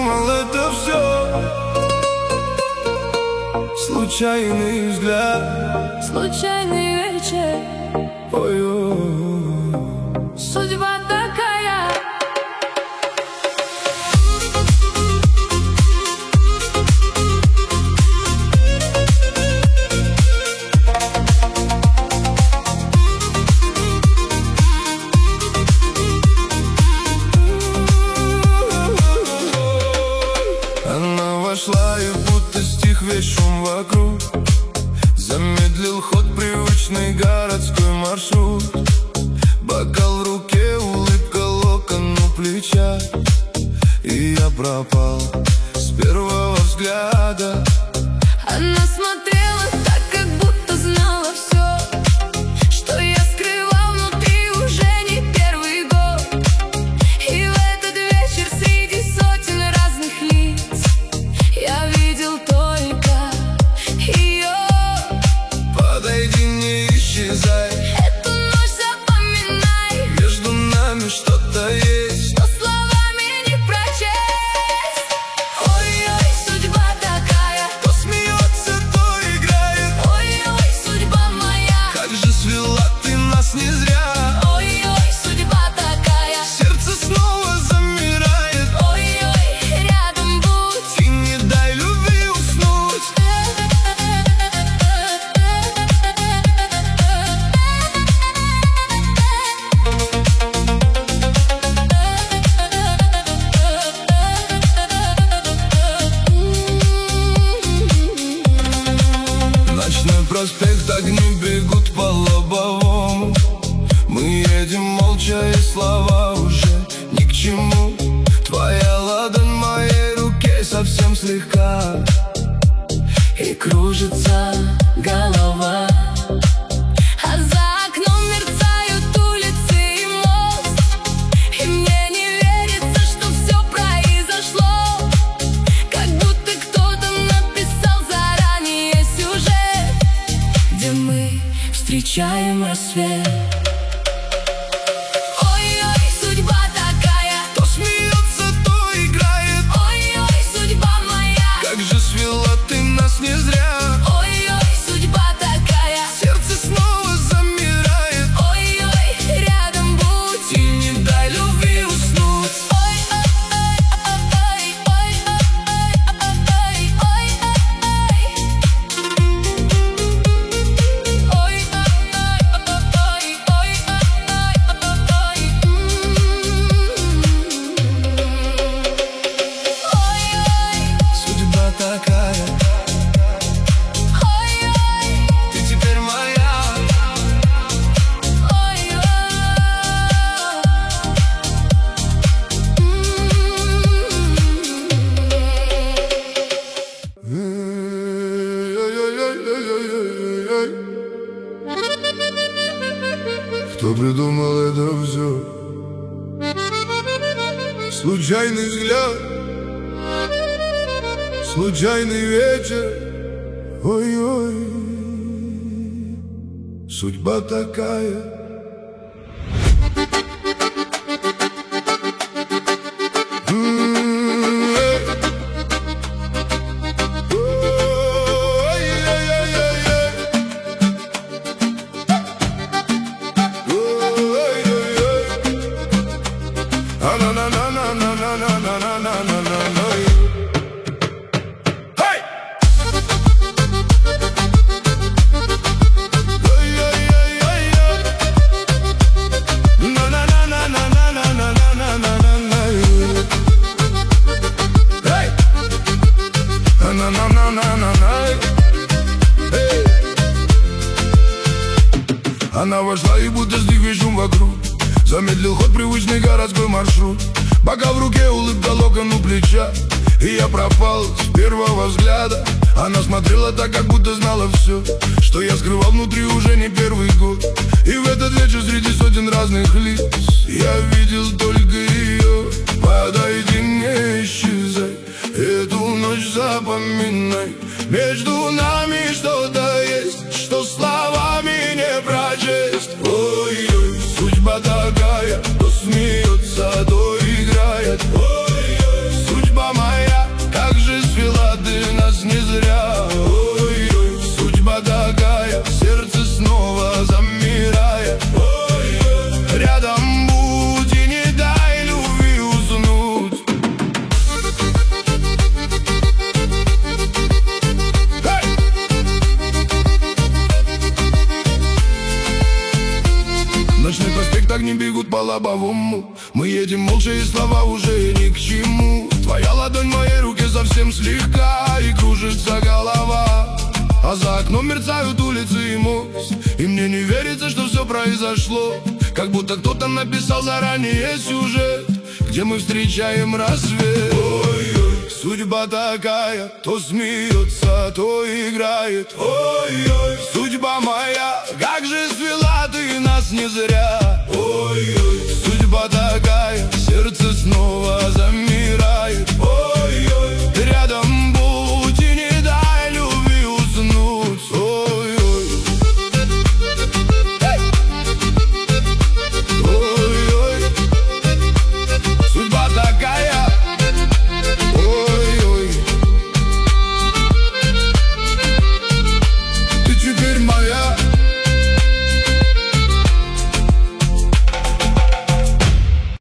думал, это все случайный взгляд, случайный вечер. ой-ой. Судьба такая. Она вошла и будто стих весь шум вокруг, замедлил ход привычный городской маршрут. Бокал в руке, улыбка, локон у плеча, и я пропал с первого взгляда. Она смотрела так, как будто знала все, что я скрывал внутри уже не первый год. И в этот вечер среди сотен разных лиц я видел только ее. Подойди, не исчезай, Эту ночь запоминай, между нами что-то есть, что словами не прочесть. Ой-ой, судьба такая, кто смеется, то играет. ой-ой, судьба моя, Как же свела ты нас не зря, ой-ой, судьба такая, сердце снова замирает. ой-ой, рядом будь. И не дай любви уснуть. Ночной проспект, огни бегут по лобовому. Мы едем молча, и слова уже ни к чему. Твоя ладонь в моей руке совсем слегка, И кружится голова, а за окном мерцают улицы и мост. И мне не верится, что все произошло, как будто кто-то написал заранее сюжет, где мы встречаем рассвет. Ой-ой, судьба такая, кто смеется, то играет. ой-ой, судьба моя, Как же свела ты нас не зря, ой-ой, судьба такая, сердце снова замирает. ой-ой, рядом будь. И не дай любви уснуть. Судьба такая, ты теперь моя. Кто придумал это все? Случайный взгляд, случайный вечер, ой-ой. Судьба такая. Она вошла и будто стих весь шум вокруг, замедлил ход привычный городской маршрут. Бокал в руке, улыбка, локон у плеча, и я пропал с первого взгляда. Она смотрела так, как будто знала все, что я скрывал внутри уже не первый год. И в этот вечер среди сотен разных лиц я видел только ее. Подойди, не исчезай, эту ночь запоминай, между нами что-то есть, что словами не прочесть. Ой-ой, судьба такая, то смеется, то играет. Ой-ой, судьба моя. огни бегут по лобовому. Мы едем молча, и слова уже ни к чему. Твоя ладонь в моей руке совсем слегка, и кружится голова. А за окном мерцают улицы и мост, и мне не верится, что все произошло. Как будто кто-то написал заранее сюжет, где мы встречаем рассвет. Ой-ой, судьба такая, то смеется, то играет. Ой-ой, судьба моя, как же свела ты нас не зря. Ой,